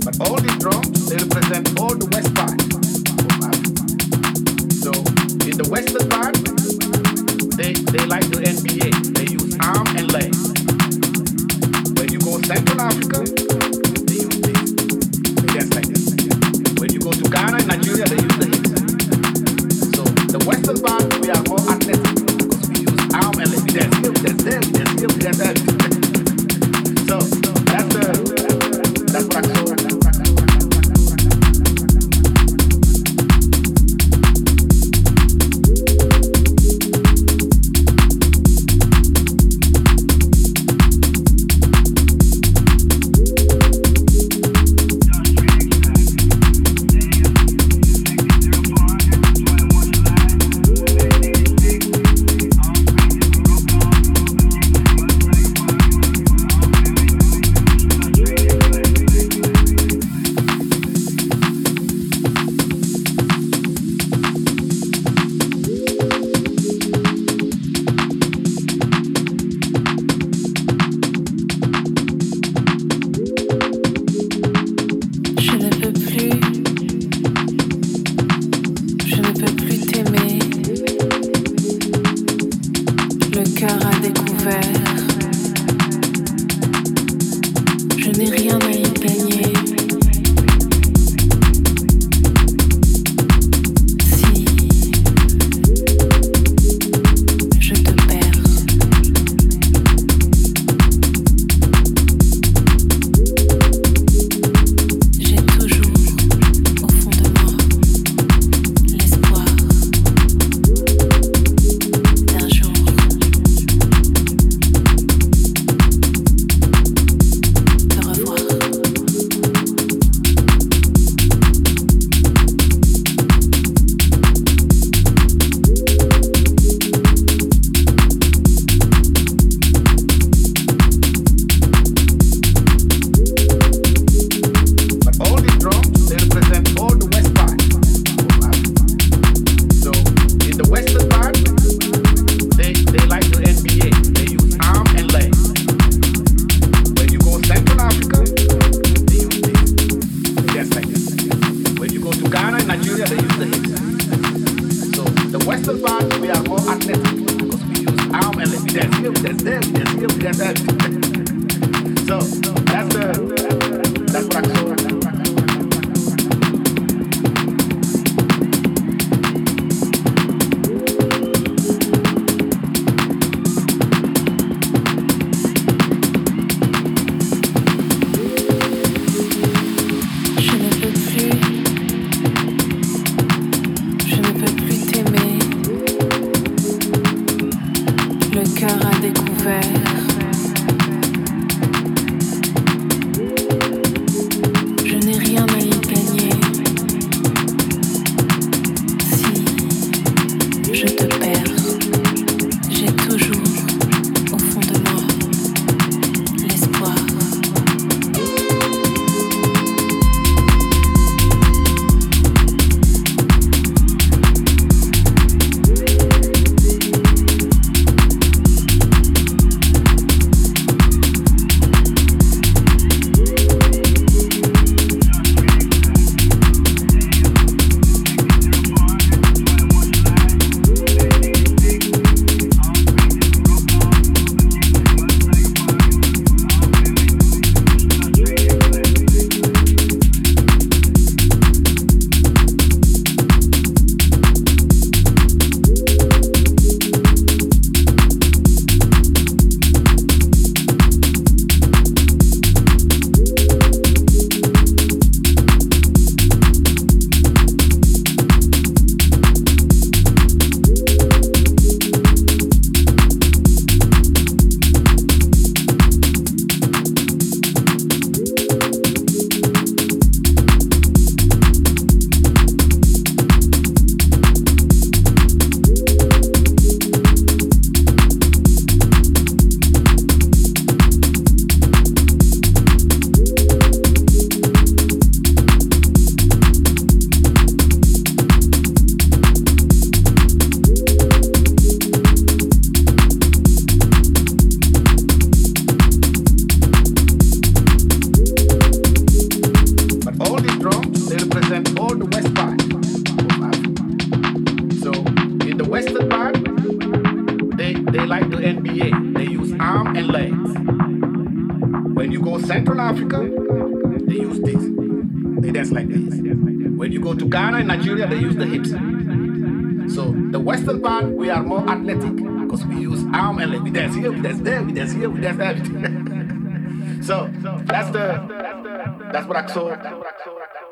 All these drums, they represent all the west part of Africa. So in the western part, they like the NBA. They use arm and leg. When you go Central Africa, they use this. Yes, like this. When you go to Ghana and Nigeria, they use the hips. So the western part, we are more athletic because we use arm and leg. There's hip, there's this, there's hip, there's that. So that's what I call it. the west part of Africa. So in the western part, they like the NBA. They use arm and legs. When you go Central Africa, they use this. They dance like this. When you go to Ghana and Nigeria, they use the hips. So the western part, we are more athletic because we use arm and leg. We dance here, we dance there, we dance here, we dance everything. So that's what I saw.